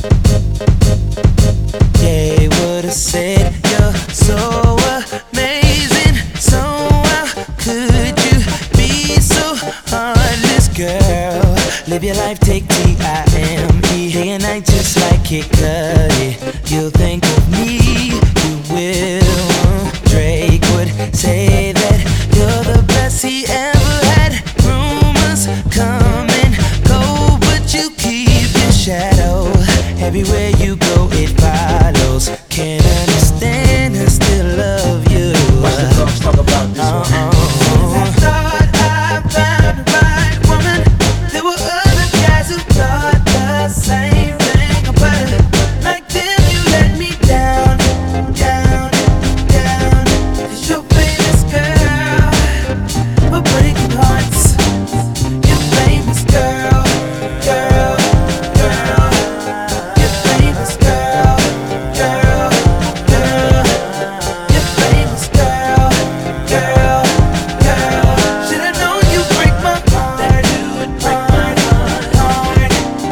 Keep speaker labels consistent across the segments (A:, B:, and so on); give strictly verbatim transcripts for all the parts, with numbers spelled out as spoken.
A: They would've said you're so amazing. So how could you be so heartless, girl? Live your life, take T I M E. Day and night just like Kid Cudi. You'll think of me, you will. Drake would say that you're the best he ever had. Rumors come and go, but you keep your shadow. Everywhere you go it follows. Can't understand and still love you.
B: Watch the dogs talk about this one.
A: Uh-uh. I thought I found the right woman. There were other guys who thought the same thing about it. Like them you let me down, down, down. 'Cause you're famous, girl, for breaking hearts. You're famous, girl, girl, girl. You're famous, girl, girl, girl. You're famous, girl, girl, girl. Should've known you'd break my heart. That you would break my heart.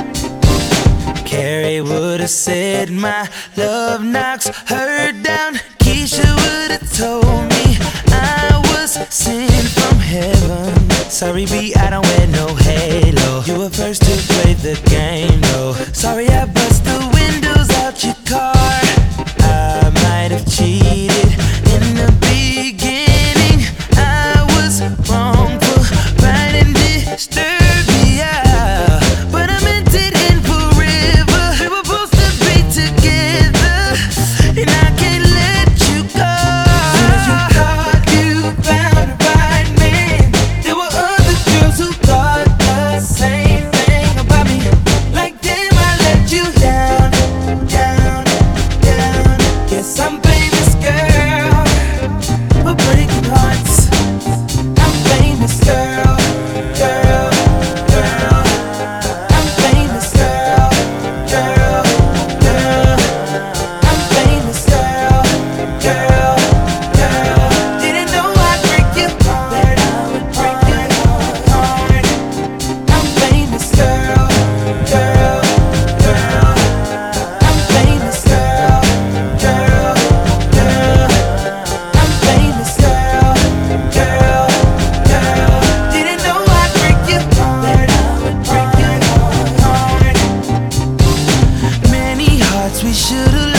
A: Carrie would've said my love knocks her down. Keisha would've told me I was sent from heaven. Sorry, B, I don't wear no halo. You were first to play the game, though. Sorry, I bust the windows out your car. I might have cheated in the beginning. I was wrong for writing Disturbia, but I meant it in forever. We were supposed to be together, and I can't let you go. Soon as you thought you found the right man, there were other girls who thought the same thing about me. Like them, I let you down, down, down. Yes, I'm famous, girl, for breaking hearts. I'm famous, girl, girl, girl. I'm famous, girl, girl, girl. I'm famous, girl, girl, girl. Didn't know I'd break your heart, that I would break your heart. I'm famous, girl, girl, girl. I'm famous, girl, girl, girl. I'm famous, girl, girl, girl. Didn't know I'd break your heart, that I would break your heart. Many hearts we should've